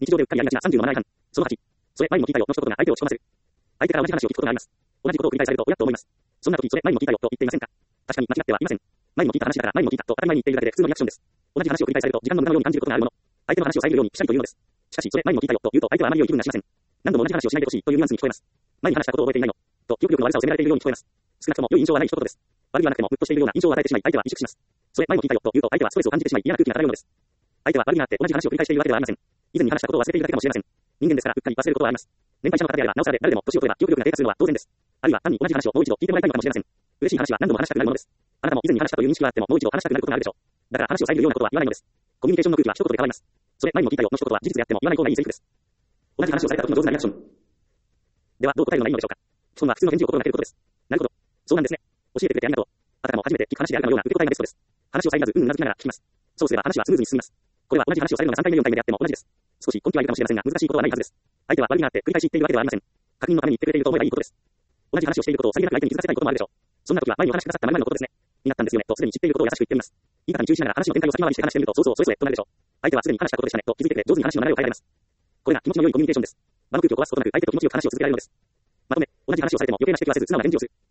日常でうっかりやりがちな30のマナー違反。その8、それ前にも聞いたよの一言が相手を押し込ませる。相手から同じ話を聞くことがあります。同じことを繰り返されると親と思います。そんな時、それ前にも聞いたよと言っていませんか。確かに間違ってはいません。前にも聞いた話だから前にも聞いたと当たり前に言っているだけで普通のリアクションです。同じ話を繰り返されると時間の無駄のように感じることがあるもの。相手の話を遮るようにしたいというのです。しかし、それ前にも聞いたよと言うと相手はあまり良い気分がしません。何度も同じ話をしないでほしいというニュアンスに聞こえます。前に話したことを覚えていないの。と記憶力の悪さを責められているように聞こえます。少なくとも良い印象はない一言です。悪気はなくてもムッとしているような印象を与えてしまい相手は萎縮します。それ前にも聞いたよと言うと相手はストレスを感じてしまい嫌な空気が漂うのです。相手は悪気があって同じ話を繰り返しているわけではありません。以前に話したことを忘れているだけかもしれません。人間ですからうっかり忘れることはあります。年配者の方であればなおさらで誰でも年を取れば記憶力が低下するのは当然です。あるいは単に同じ話をもう一度聞いてもらいたいのかもしれません。嬉しい話は何度も話したくなるものです。あなたも以前に話したという認識があってももう一度話したくなることがあるでしょう。だから話を遮るようなことは言わないのです。コミュニケーションの空気は一言で変わります。それ前にも聞いたよの一言は事実であっても言わない方がいいセリフです。同じ話をされた時の上手なリアクション。ではどう答えるのがいいのでしょうか。基本は普通の返事を心がけることです。なるほど。そうなんですね。教えてくれてありがとう。あたかも初めて聞く話であるかのような受け答えがベストです。話を遮らずうなずきながら聞きます。そうすれば話はスムーズに進みます。これは同じ話をされるのが3回目4回目であっても同じです。少し根気はいるかもしれませんが難しいことはないはずです。相手は悪気があって繰り返し言っているわけではありません。確認のために言ってくれていると思えばいいことです。同じ話をしていることをさりげなく相手に気づかせたいこともあるでしょう。そんな時は前にお話しくださった〇〇のことですね。になったんですよねとすでに知っていることを優しく言ってみます。言い方に注意しながら話の展開を先回りして話してみるとそうそうそれそれとなるでしょう。相手はすでに話したことでしたねと気づいてくれ上手に話の流れを変えられます。これが気持ちの良いコミュニケーションです。場の空気を壊すことなく相手と気持ちよく話を続けられるのです。まとめ、同じ話をされても余計な指摘はせず素直な返事をする。